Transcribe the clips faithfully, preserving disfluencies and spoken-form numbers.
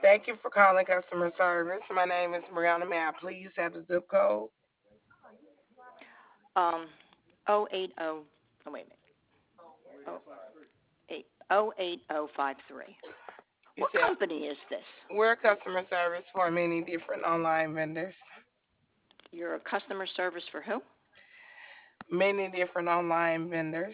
Thank you for calling customer service. My name is Brianna. May I please have the zip code? Um, oh eight oh. Oh wait a minute. Oh eight oh eight oh five three. You What said company is this? we're customer service for many different online vendors. You're a customer service for who? Many different online vendors.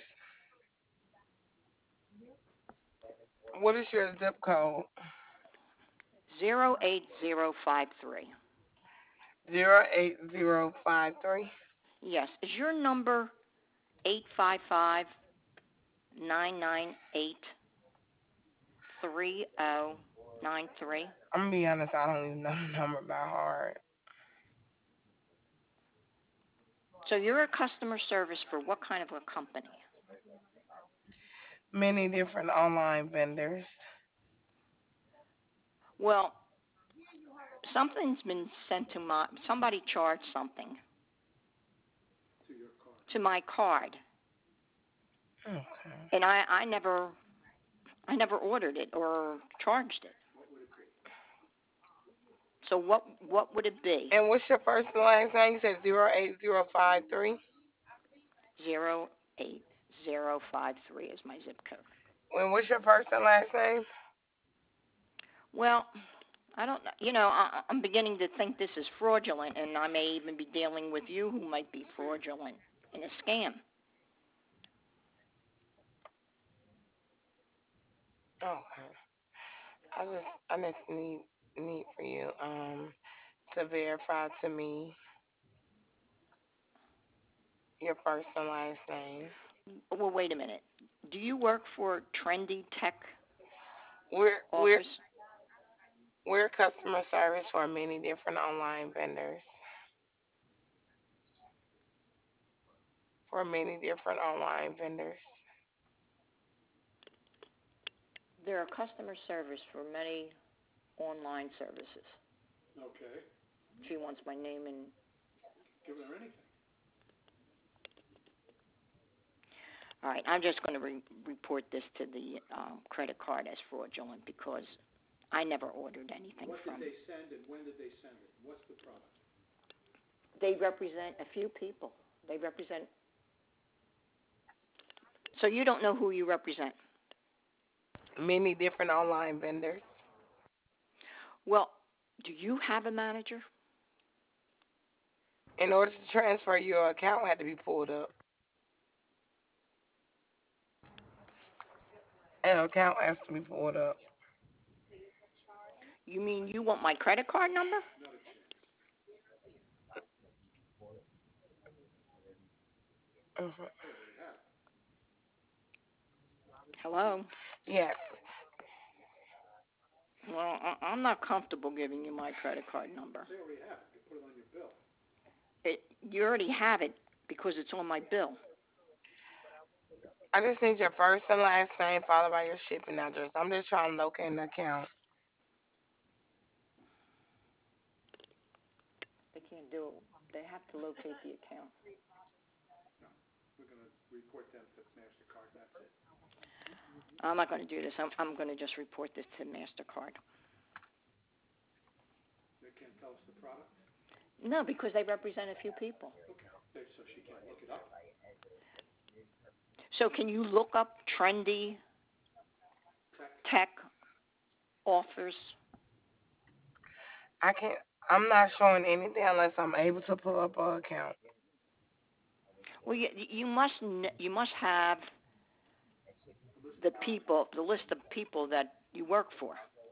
What is your zip code? Zero eight zero five three. Zero eight zero five three. Yes. Is your number eight five five nine nine eight three oh nine three? I'm gonna be honest, I don't even know the number by heart. So you're a customer service for what kind of a company? Many different online vendors. Well, something's been sent to my somebody charged something to my card, Okay. and I I never I never ordered it or charged it. So what what would it be? And what's your first and last name? You said zero eight zero five three. Zero eight zero five three is my zip code. And what's your first and last name? Well, I don't know. You know, I, I'm beginning to think this is fraudulent, and I may even be dealing with you who might be fraudulent in a scam. Okay. I just I just need need for you um to verify to me your first and last name. Well, wait a minute. Do you work for Trendy Tech We're we're Office? we're customer service for many different online vendors. For many different online vendors. They're a customer service for many online services. She wants my name and. All right, I'm just going to re- report this to the um, credit card as fraudulent because I never ordered anything What from. did they send and when did they send it? What's the product? They represent a few people. They represent. So you don't know who you represent. Many different online vendors. Well, do you have a manager? In order to transfer your account had to be pulled up. An account has to be pulled up. You mean you want my credit card number? Mhm. Hello. Yes. Well, I- I'm not comfortable giving you my credit card number. They already have it. You put it on your bill. It, you already have it because it's on my bill. I just need your first and last name followed by your shipping address. I'm just trying to locate an account. They can't do it. They have to locate the account. No. We're going to report them to MasterCard. That's it. I'm not going to do this. I'm, I'm going to just report this to MasterCard. They can't tell us the product? No, because they represent a few people. Okay. They, so she can't look it up? So can you look up trendy Tech? tech offers? I can't. I'm not showing anything unless I'm able to pull up an account. Well, you, you must you must have the people, the list of people that you work for.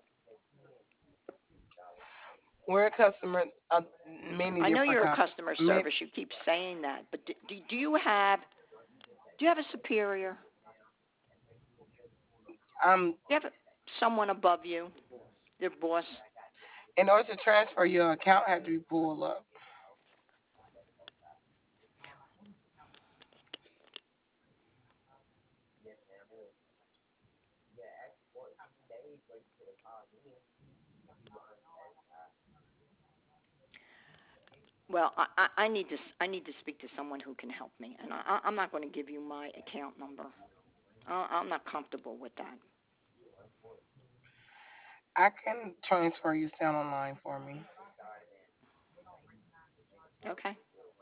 We're a customer of many I know different you're a companies. customer service. You keep saying that, but do, do, do you have do you have a superior? Um, Do you have someone above you, your boss? in order to transfer your account, had to be pulled up. Well, I, I I need to I need to speak to someone who can help me, and I, I'm not going to give you my account number. I, I'm not comfortable with that. I can transfer you. Stand online for me. Okay.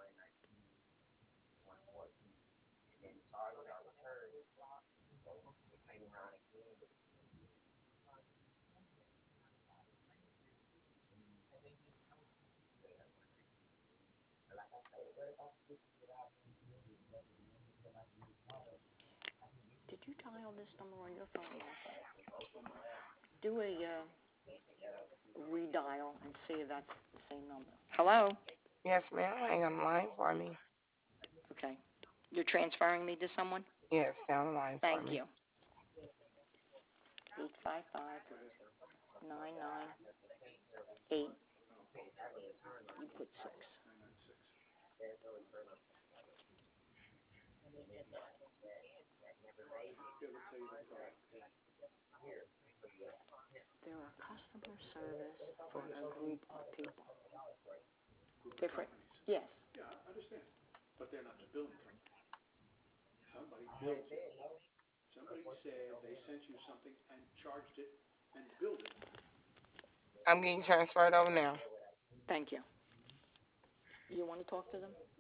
Did you dial this number on your phone, Martha? Do a uh, redial and see if that's the same number. Hello? Yes, ma'am. Hang on the line for me. Okay. You're transferring me to someone? Yes, down the line for Thank me. you. Eight five five Go ahead. nine nine eight. Oh, You put six. nine nine six. Be able to tell you the product. They're a customer service for a group of people. Group of Different. companies. Yes. Yeah, I understand. But they're not the billing company. Somebody bills you. Somebody said they sent you something and charged it and billed it. I'm getting transferred over now. Thank you. You want to talk to them?